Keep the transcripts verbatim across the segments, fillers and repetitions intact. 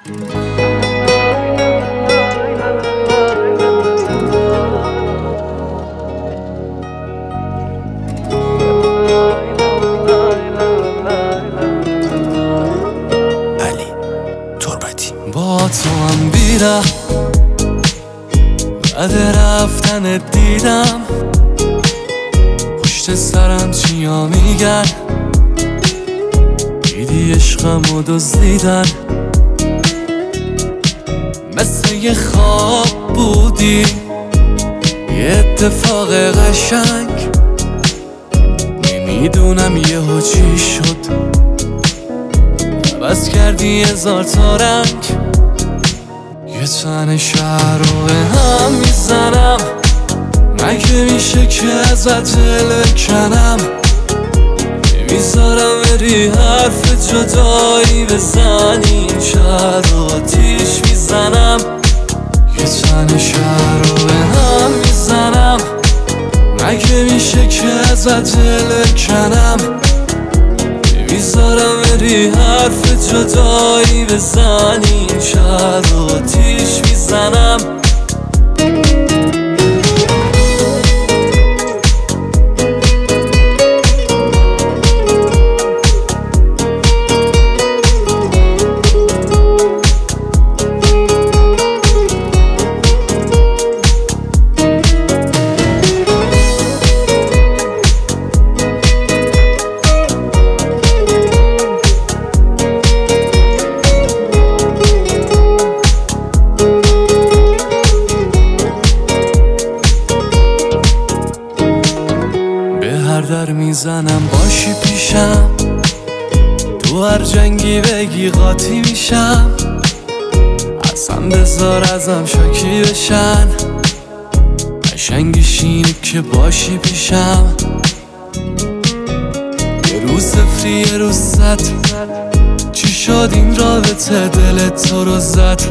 با تو هم بیرم بعد رفتن دیدم پشت سرم چیا میگن، دیدی عشقم و دزدیدن، مثل یه خواب بودی یه اتفاق قشنگ، نمیدونم یهو چی شد عوض کردی هزار تا رنگ. یه تن شهر رو به هم میزنم، مگه میشه که ازت دل بکنم، نمیذارم بری حرف جدایی بزنی، این شهر رو آتیش میزنم. یه تن شهر رو به هم میزنم، مگه میشه که ازت دل بکنم، نمیذارم بری حرف جدایی بزنی، این شهر رو آتیش میزنم. در میزنم باشی پیشم، تو هر جنگی بگی قاطی میشم، اصلا بذار ازم شاکی بشن، قشنگیش اینه که باشی پیشم. یه روز صفری یه روز صد، چی شد این رابطه دلت تو رو زد،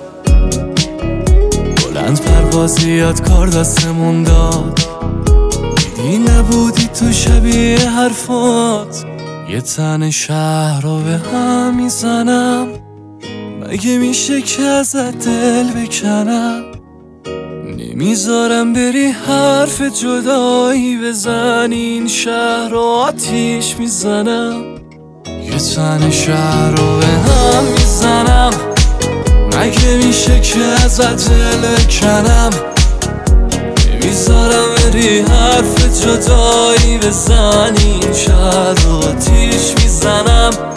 بلند پروازی یاد کار دستمون داد، این نبودی تو شبیه حرفات. یه تن شهر رو به هم میزنم، مگه میشه که ازت دل بکنم، نمیذارم بری حرف جدایی بزنی، این شهر رو آتیش میزنم. یه تن شهر رو به هم میزنم، مگه میشه که ازت دل بکنم، نمیذارم بری حرف جدایی بزنی، این شهر رو آتیش میزنم.